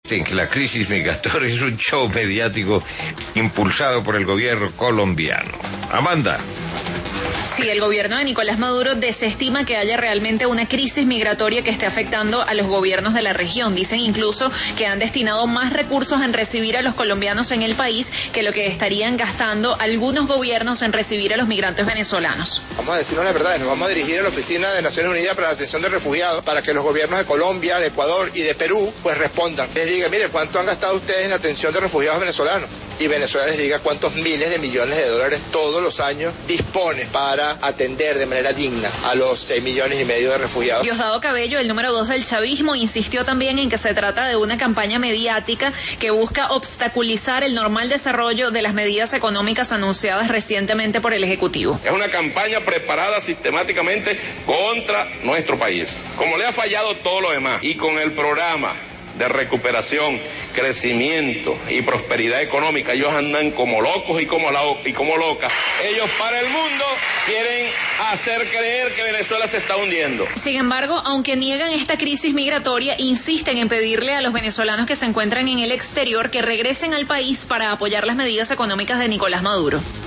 En que la crisis migratoria es un show mediático impulsado por el gobierno colombiano. Amanda. Sí, el gobierno de Nicolás Maduro desestima que haya realmente una crisis migratoria que esté afectando a los gobiernos de la región. Dicen incluso que han destinado más recursos en recibir a los colombianos en el país que lo que estarían gastando algunos gobiernos en recibir a los migrantes venezolanos. Vamos a decirnos la verdad, nos vamos a dirigir a la Oficina de Naciones Unidas para la Atención de Refugiados para que los gobiernos de Colombia, de Ecuador y de Perú pues respondan. Les diga, mire, ¿cuánto han gastado ustedes en la atención de refugiados venezolanos? Y Venezuela les diga cuántos miles de millones de dólares todos los años dispone para atender de manera digna a los 6,5 millones de refugiados. Diosdado Cabello, el número 2 del chavismo, insistió también en que se trata de una campaña mediática que busca obstaculizar el normal desarrollo de las medidas económicas anunciadas recientemente por el Ejecutivo. Es una campaña preparada sistemáticamente contra nuestro país. Como le ha fallado todo lo demás y con el programa de recuperación, crecimiento y prosperidad económica, ellos andan como locos y como locas. Ellos para el mundo quieren hacer creer que Venezuela se está hundiendo. Sin embargo, aunque niegan esta crisis migratoria, insisten en pedirle a los venezolanos que se encuentran en el exterior que regresen al país para apoyar las medidas económicas de Nicolás Maduro.